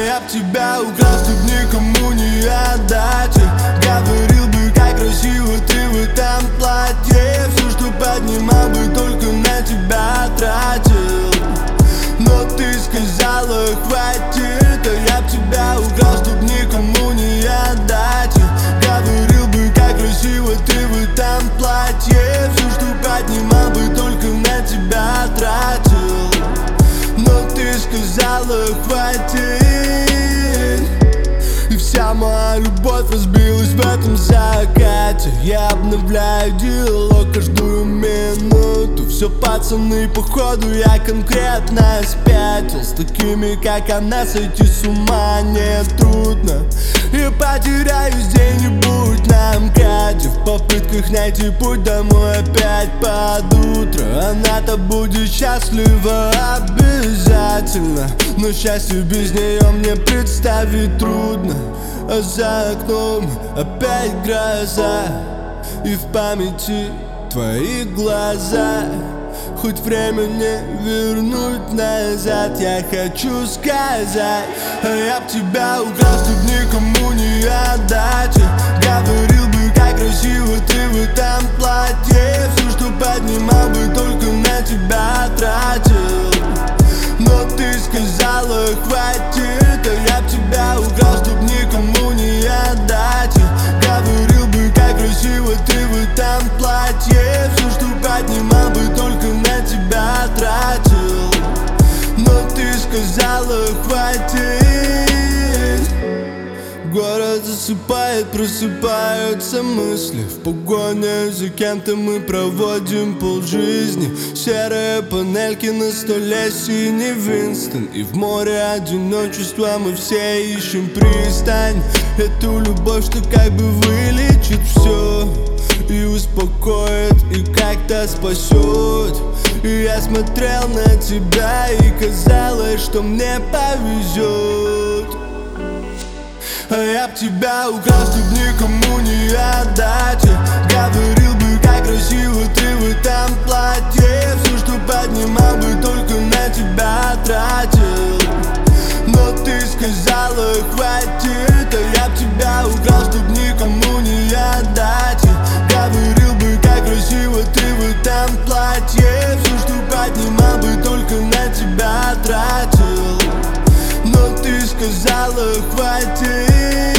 я б тебя украл, чтоб никому не отдать. Говорил бы, как красиво ты в этом платье. Все, что поднимал бы, только на тебя тратил. Но ты сказала, хватит. А я б тебя украл, чтоб никому не отдать. Говорил бы, как красиво ты в этом платье. Все, что поднимал бы, только на тебя тратил. Но ты сказала, хватит. И вся моя любовь разбилась в этом закате. Я обновляю диалог каждую минуту. Все, пацаны, походу я конкретно спятил. С такими, как она, сойти с ума не трудно. И потеряюсь где-нибудь на МКАДе в попытках найти путь домой опять под утро. Она-то будет счастлива обязательно, но счастье без нее мне представить трудно. А за окном опять гроза, и в памяти твои глаза. Хоть время не вернуть назад, я хочу сказать: а я б тебя украл, чтоб никому не отдать. Говорил бы, как красиво ты в этом платье. Все, что поднимал бы, только на тебя тратил. Но ты сказала, хватит. А я б тебя украл, чтоб никому не отдать. Говорил бы, как красиво ты в этом платье. Все, что поднимал бы, только на тебя тратил. Но ты сказала, хватит. Город засыпает, просыпаются мысли. В погоне за кем-то мы проводим полжизни. Серые панельки на столе, синий Винстон. И в море одиночества мы все ищем пристань. Эту любовь, что как бы вылечит все и успокоит, и как-то спасет. И я смотрел на тебя, и казалось, что мне повезет. А я б тебя украл, чтоб никому не отдать. Говорил бы, как красиво ты в этом платье. Все, что поднимал бы, только на тебя тратил. Но ты сказала, хватит. А я б тебя украл, чтоб никому не отдать. Говорил бы, как красиво ты в этом платье. Все, что поднимал бы, только на тебя тратил. Но ты сказала, хватит.